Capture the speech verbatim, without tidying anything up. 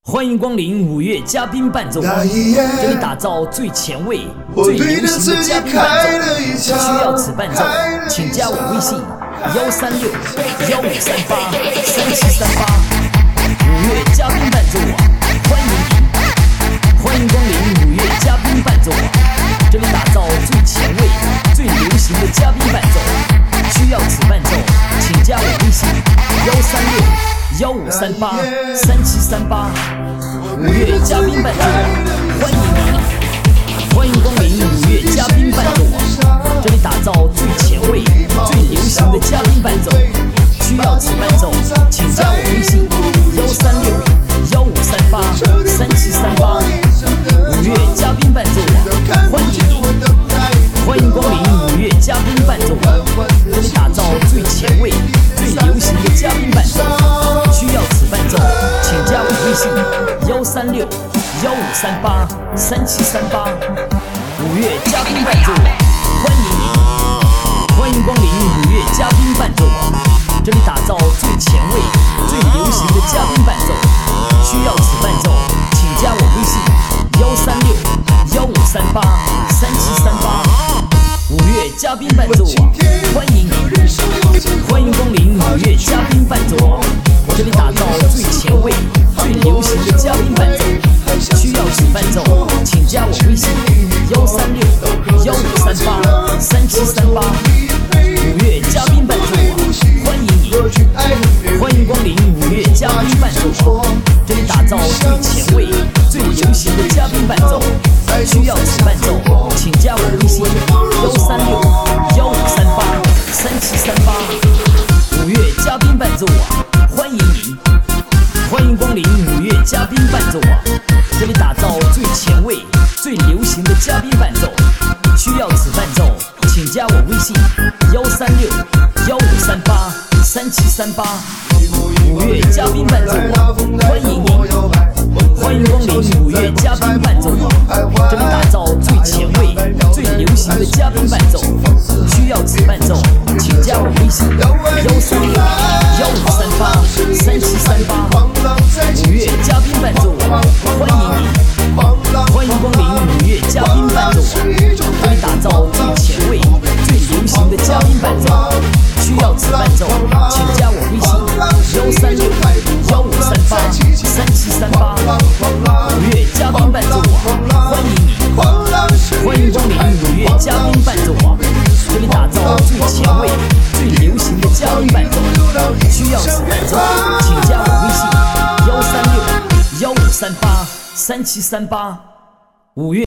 欢迎光临五月嘉宾伴奏网，这里打造最前卫、最流行的嘉宾伴奏。需要此伴奏，请加我微信：幺三六幺五三八三七三八。五月嘉宾伴奏网，欢迎您！欢迎光临五月嘉宾伴奏网，这里打造最前卫、最流行的嘉宾伴奏。需要此伴奏，请加我微信：幺三六幺五三八三七三八。五月嘉宾伴奏网，欢迎您！欢迎光临五月嘉宾伴奏网，这里打造最前卫、最流行的嘉宾伴奏。需要此伴奏，请加我微信：幺三六幺五三八三七三八。五月嘉宾伴奏网，欢迎您！欢迎光临五月嘉宾伴奏网，这里打造最前卫、最流行的嘉宾伴奏。需要此伴奏，请加我微信：幺三六幺五三八三七三八。五月嘉宾伴奏网，欢迎您！欢迎光临五月嘉宾伴奏网，这里打造最前卫、最流行的嘉宾伴奏。需要此伴奏，请加我微信：幺三六幺五三八三七三八。五月嘉宾伴奏网，欢迎您！欢迎光临五月嘉宾伴奏网，这里打造最前卫、最流行的嘉宾伴奏。需要此伴奏，请加我微信：幺三六幺五三八三七三八。五月嘉宾伴奏网，欢迎您！欢迎光临五月嘉宾伴奏网，这里打造最前卫、最流行的嘉宾伴奏。需要此伴奏，请加我微信：幺三六幺五三八三七三八。五月嘉宾伴奏网，欢迎您！欢迎光临五月嘉宾伴奏网，这里打造最前卫、最流行的嘉宾伴奏。需要此伴奏，请加我微信：幺三六幺五三八三七三八。五月嘉宾伴奏网，欢迎您！欢迎光临五月嘉宾伴奏网，这里打造最前卫、最流行的嘉宾伴奏。需要此伴奏，请加我微信：幺三六幺五三八三七三八。五月嘉宾伴奏网，欢迎您！欢迎光临五月嘉宾伴奏网，这里打造最前卫、最流行的嘉宾伴奏。需要此伴奏，请加我微信：幺三六幺五三八三七三八。五月嘉宾伴奏网，欢迎您！欢迎光临五月嘉宾伴奏网，这里打造最前卫、最流行的嘉宾伴奏。需要此伴奏，请加我微信：幺三六幺五三八三七三八。五月。